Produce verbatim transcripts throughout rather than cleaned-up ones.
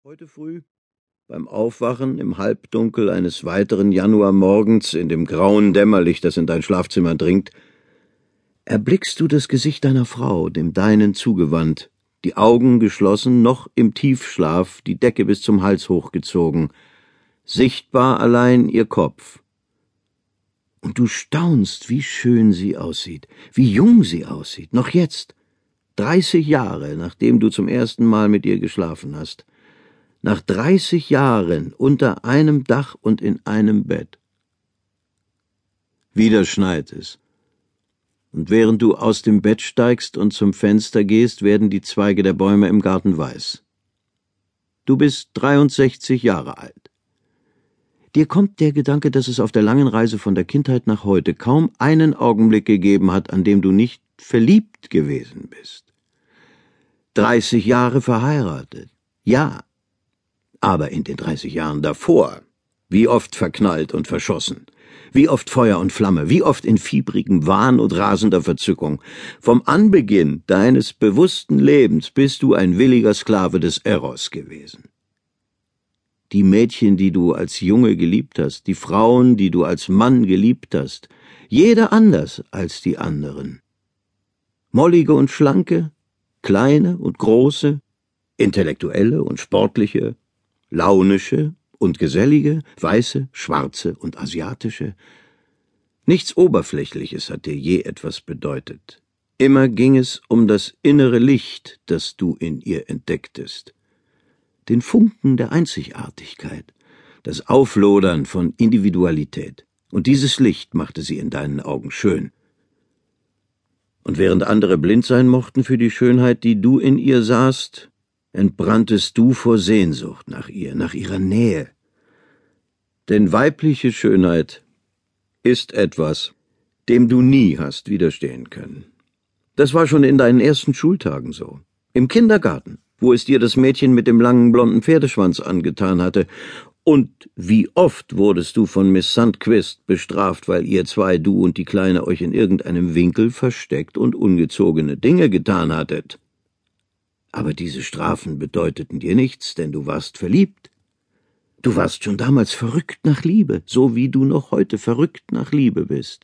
Heute früh, beim Aufwachen im Halbdunkel eines weiteren Januarmorgens in dem grauen Dämmerlicht, das in dein Schlafzimmer dringt, erblickst du das Gesicht deiner Frau, dem deinen zugewandt, die Augen geschlossen, noch im Tiefschlaf, die Decke bis zum Hals hochgezogen, sichtbar allein ihr Kopf. Und du staunst, wie schön sie aussieht, wie jung sie aussieht, noch jetzt, dreißig Jahre, nachdem du zum ersten Mal mit ihr geschlafen hast. Nach dreißig Jahren unter einem Dach und in einem Bett. Wieder schneit es. Und während du aus dem Bett steigst und zum Fenster gehst, werden die Zweige der Bäume im Garten weiß. Du bist dreiundsechzig Jahre alt. Dir kommt der Gedanke, dass es auf der langen Reise von der Kindheit nach heute kaum einen Augenblick gegeben hat, an dem du nicht verliebt gewesen bist. Dreißig Jahre verheiratet. Ja. Aber in den dreißig Jahren davor, wie oft verknallt und verschossen, wie oft Feuer und Flamme, wie oft in fiebrigem Wahn und rasender Verzückung. Vom Anbeginn deines bewussten Lebens bist du ein williger Sklave des Eros gewesen. Die Mädchen, die du als Junge geliebt hast, die Frauen, die du als Mann geliebt hast, jeder anders als die anderen. Mollige und schlanke, kleine und große, intellektuelle und sportliche, launische und gesellige, weiße, schwarze und asiatische. Nichts Oberflächliches hat dir je etwas bedeutet. Immer ging es um das innere Licht, das du in ihr entdecktest. Den Funken der Einzigartigkeit, das Auflodern von Individualität. Und dieses Licht machte sie in deinen Augen schön. Und während andere blind sein mochten für die Schönheit, die du in ihr sahst, entbranntest du vor Sehnsucht nach ihr, nach ihrer Nähe. Denn weibliche Schönheit ist etwas, dem du nie hast widerstehen können. Das war schon in deinen ersten Schultagen so. Im Kindergarten, wo es dir das Mädchen mit dem langen blonden Pferdeschwanz angetan hatte. Und wie oft wurdest du von Miss Sandquist bestraft, weil ihr zwei, du und die Kleine, euch in irgendeinem Winkel versteckt und ungezogene Dinge getan hattet. Aber diese Strafen bedeuteten dir nichts, denn du warst verliebt. Du warst schon damals verrückt nach Liebe, so wie du noch heute verrückt nach Liebe bist.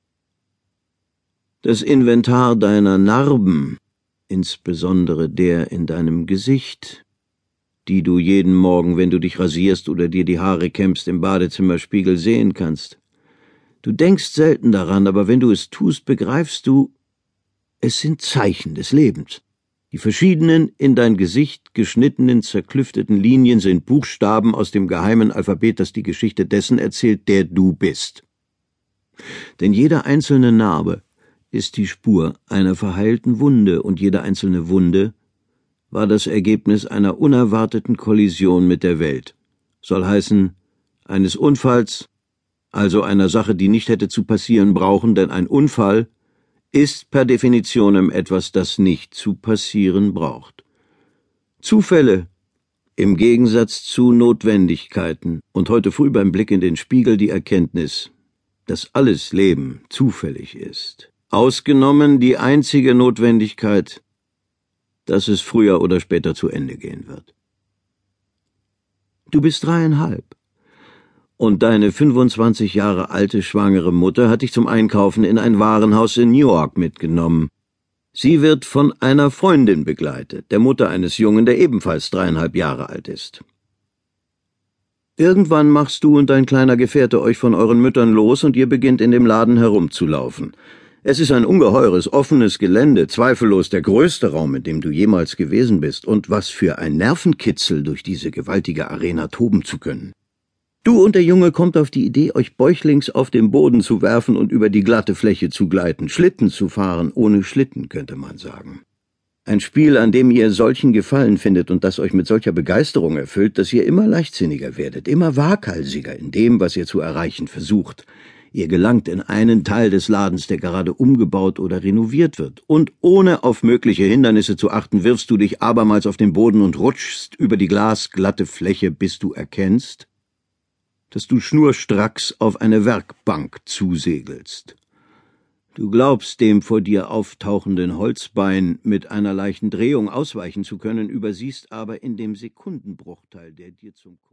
Das Inventar deiner Narben, insbesondere der in deinem Gesicht, die du jeden Morgen, wenn du dich rasierst oder dir die Haare kämmst, im Badezimmerspiegel sehen kannst. Du denkst selten daran, aber wenn du es tust, begreifst du, es sind Zeichen des Lebens. Die verschiedenen, in dein Gesicht geschnittenen, zerklüfteten Linien sind Buchstaben aus dem geheimen Alphabet, das die Geschichte dessen erzählt, der du bist. Denn jede einzelne Narbe ist die Spur einer verheilten Wunde, und jede einzelne Wunde war das Ergebnis einer unerwarteten Kollision mit der Welt. Soll heißen, eines Unfalls, also einer Sache, die nicht hätte zu passieren brauchen, denn ein Unfall ist per Definitionem etwas, das nicht zu passieren braucht. Zufälle im Gegensatz zu Notwendigkeiten und heute früh beim Blick in den Spiegel die Erkenntnis, dass alles Leben zufällig ist. Ausgenommen die einzige Notwendigkeit, dass es früher oder später zu Ende gehen wird. Du bist dreieinhalb. Und deine fünfundzwanzig Jahre alte schwangere Mutter hat dich zum Einkaufen in ein Warenhaus in Newark mitgenommen. Sie wird von einer Freundin begleitet, der Mutter eines Jungen, der ebenfalls dreieinhalb Jahre alt ist. Irgendwann machst du und dein kleiner Gefährte euch von euren Müttern los und ihr beginnt in dem Laden herumzulaufen. Es ist ein ungeheures, offenes Gelände, zweifellos der größte Raum, in dem du jemals gewesen bist, und was für ein Nervenkitzel, durch diese gewaltige Arena toben zu können. Du und der Junge kommt auf die Idee, euch bäuchlings auf den Boden zu werfen und über die glatte Fläche zu gleiten, Schlitten zu fahren, ohne Schlitten, könnte man sagen. Ein Spiel, an dem ihr solchen Gefallen findet und das euch mit solcher Begeisterung erfüllt, dass ihr immer leichtsinniger werdet, immer waghalsiger in dem, was ihr zu erreichen versucht. Ihr gelangt in einen Teil des Ladens, der gerade umgebaut oder renoviert wird, und ohne auf mögliche Hindernisse zu achten, wirfst du dich abermals auf den Boden und rutschst über die glasglatte Fläche, bis du erkennst, dass du schnurstracks auf eine Werkbank zusegelst. Du glaubst, dem vor dir auftauchenden Holzbein mit einer leichten Drehung ausweichen zu können, übersiehst aber in dem Sekundenbruchteil, der dir zum